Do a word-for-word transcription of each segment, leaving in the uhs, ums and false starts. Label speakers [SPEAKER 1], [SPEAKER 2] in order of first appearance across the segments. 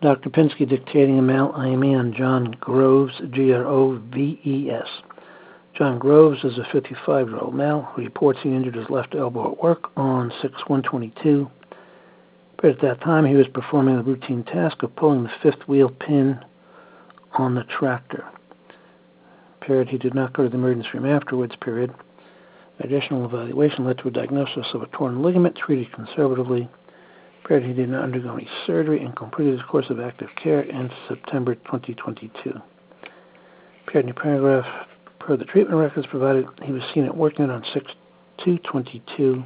[SPEAKER 1] Doctor Pinsky dictating a mal I M E on John Groves, G R O V E S. John Groves is a fifty-five-year-old male who reports he injured his left elbow at work on six one twenty-two. But at that time, he was performing the routine task of pulling the fifth wheel pin on the tractor. Period. He did not go to the emergency room afterwards. Period. Additional evaluation led to a diagnosis of a torn ligament treated conservatively. Period. He did not undergo any surgery and completed his course of active care in September twenty twenty-two. Period. In paragraph, per the treatment records provided, he was seen at work on six two twenty-two,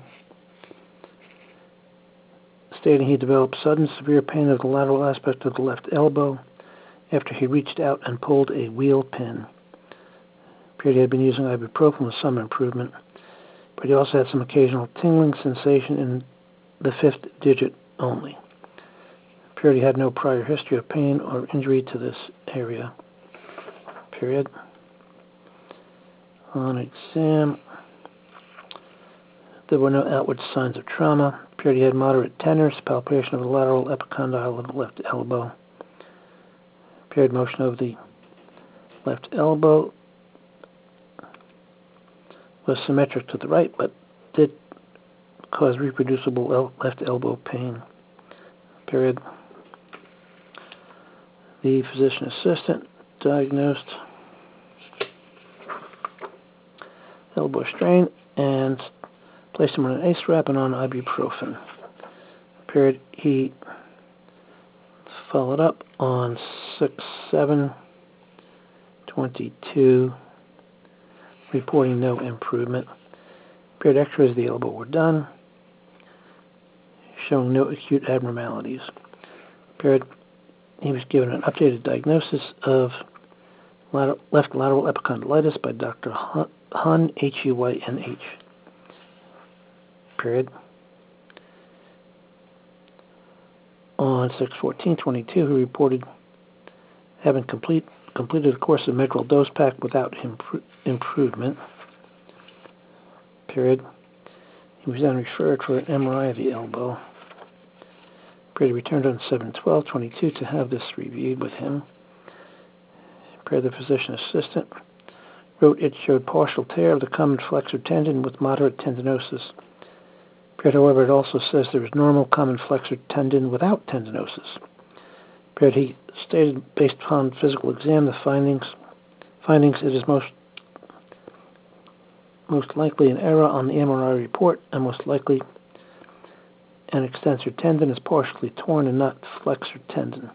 [SPEAKER 1] stating he developed sudden severe pain of the lateral aspect of the left elbow after he reached out and pulled a wheel pin. Period. He had been using ibuprofen with some improvement, but he also had some occasional tingling sensation in the fifth digit only. Period. He had no prior history of pain or injury to this area. Period. On exam, there were no outward signs of trauma. Period. He had moderate tenderness, palpation of the lateral epicondyle of the left elbow. Period. Motion of the left elbow was symmetric to the right, but did cause reproducible el left elbow pain. Period. The physician assistant diagnosed elbow strain and placed him on an ACE wrap and on ibuprofen. Period. He followed up on six seven twenty-two, reporting no improvement. Period. X-rays of the elbow were done, showing no acute abnormalities. Period. He was given an updated diagnosis of lateral, left lateral epicondylitis by Doctor Hun, H U Y N H. Period. On six fourteen twenty-two, he reported having complete, completed a course of Medrol dose pack without impro improvement. Period. He was then referred for an M R I of the elbow. Period. He returned on seven twelve twenty-two to have this reviewed with him. Period. The physician assistant wrote it showed partial tear of the common flexor tendon with moderate tendinosis. Period. However, it also says there is normal common flexor tendon without tendinosis. Period. He stated, based upon physical exam, the findings findings it is most most likely an error on the M R I report, and most likely an extensor tendon is partially torn and not flexor tendon.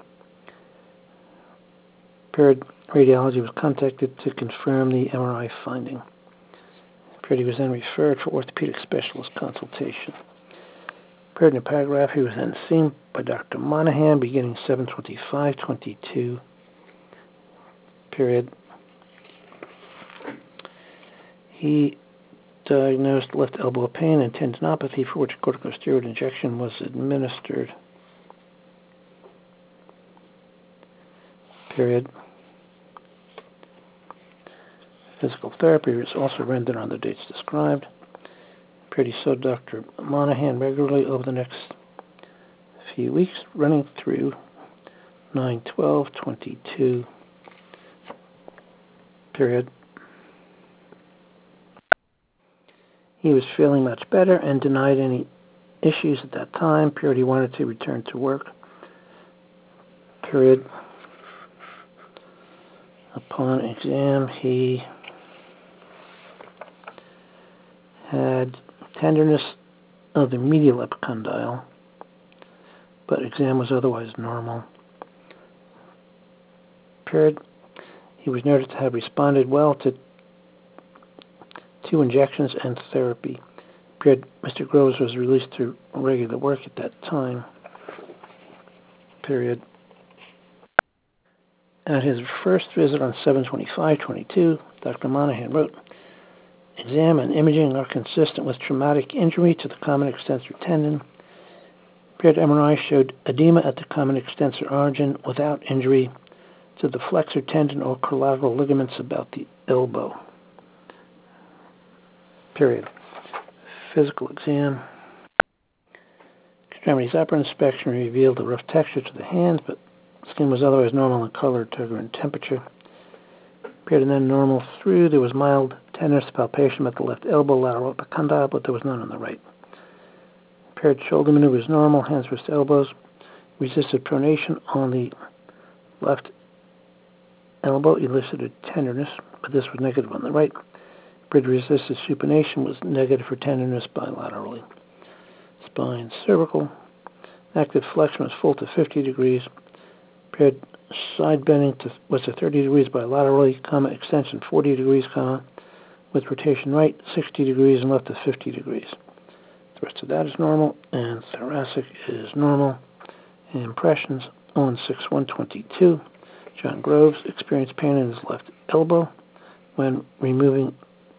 [SPEAKER 1] Period. Radiology was contacted to confirm the M R I finding. Period. He was then referred for orthopedic specialist consultation. Period. In a paragraph, he was then seen by Doctor Monahan beginning seven twenty-five twenty-two. Period. He diagnosed left elbow pain and tendinopathy for which corticosteroid injection was administered. Period. Physical therapy was also rendered on the dates described. Period. He saw Doctor Monahan regularly over the next few weeks, running through nine twelve twenty-two. Period. He was feeling much better and denied any issues at that time. Period. He wanted to return to work. Period. Upon exam, he had tenderness of the medial epicondyle, but exam was otherwise normal. Period. He was noted to have responded well to two injections and therapy. Period. Mister Groves was released to regular work at that time. Period. At his first visit on seven twenty-five twenty-two, Doctor Monahan wrote, exam and imaging are consistent with traumatic injury to the common extensor tendon. Period. M R I showed edema at the common extensor origin without injury to the flexor tendon or collateral ligaments about the elbow. Period. Physical exam. Extremities upper inspection revealed a rough texture to the hands, but Skin was otherwise normal in color, texture, and temperature. Period, and then normal through. There was mild tenderness, palpation at the left elbow, lateral epicondyle, but there was none on the right. Paired shoulder maneuver was normal, hands wrist elbows. Resisted pronation on the left elbow elicited tenderness, but this was negative on the right. Paired resisted supination was negative for tenderness bilaterally. Spine cervical. Active flexion was full to fifty degrees. Paired side bending to, was to thirty degrees bilaterally, comma, extension forty degrees, comma, with rotation right sixty degrees and left to fifty degrees. The rest of that is normal, and thoracic is normal. Impressions on six one twenty-two. John Groves experienced pain in his left elbow when removing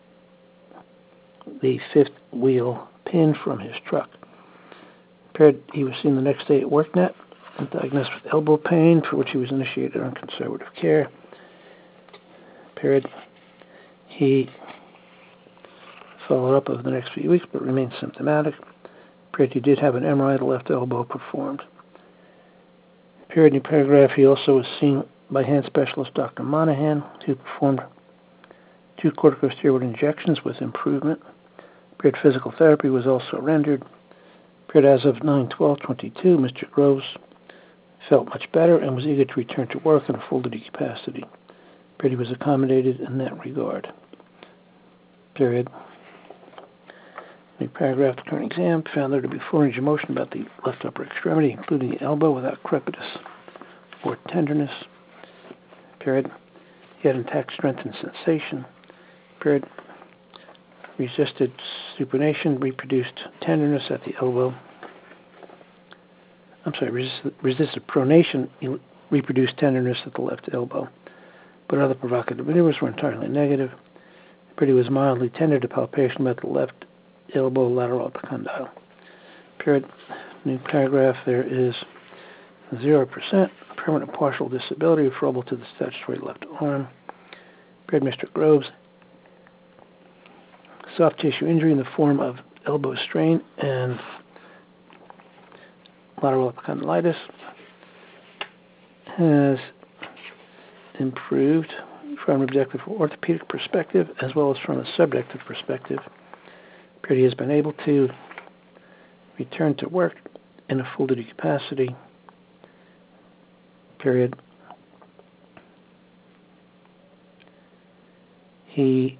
[SPEAKER 1] the fifth wheel pin from his truck. Paired, he was seen the next day at WorkNet and diagnosed with elbow pain, for which he was initiated on conservative care. Paired, he followed up over the next few weeks but remained symptomatic. Paired, he did have an M R I of the left elbow performed. Period in paragraph, he also was seen by hand specialist Doctor Monahan, who performed two corticosteroid injections with improvement. Period physical therapy was also rendered. Period as of nine twelve twenty-two, Mister Groves felt much better and was eager to return to work in a full-duty capacity. Period he was accommodated in that regard. Period. The paragraph, the current exam found there to be full range of motion about the left upper extremity, including the elbow, without crepitus or tenderness. Period. He had intact strength and sensation. Period. Resisted supination, reproduced tenderness at the elbow. I'm sorry, resisted, resisted pronation, reproduced tenderness at the left elbow. But other provocative maneuvers were entirely negative. Period. He was mildly tender to palpation about the left elbow, lateral epicondyle. Period. New paragraph, there is zero percent permanent partial disability referable to the statutory left arm. Period. Mister Groves, soft tissue injury in the form of elbow strain and lateral epicondylitis has improved from an objective orthopedic perspective as well as from a subjective perspective. Period. He has been able to return to work in a full-duty capacity. Period. He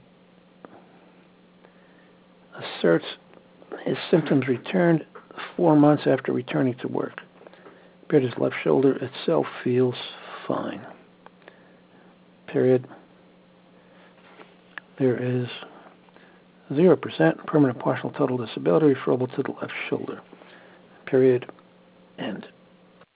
[SPEAKER 1] asserts his symptoms returned four months after returning to work. Period. His left shoulder itself feels fine. Period. There is zero percent permanent partial total disability referable to the left shoulder. Period. End.